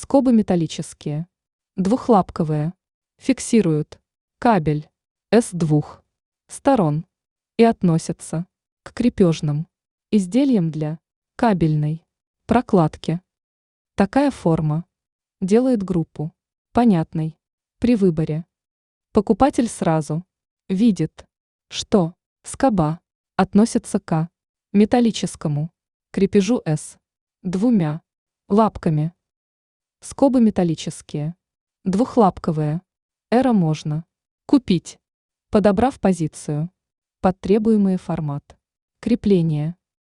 Скобы металлические, двухлапковые, фиксируют кабель с двух сторон и относятся к крепежным изделиям для кабельной прокладки. Такая форма делает группу понятной при выборе. Покупатель сразу видит, что скоба относится к металлическому крепежу с двумя лапками. Скобы металлические, двухлапковые. Эра можно купить, подобрав позицию под требуемый формат крепления.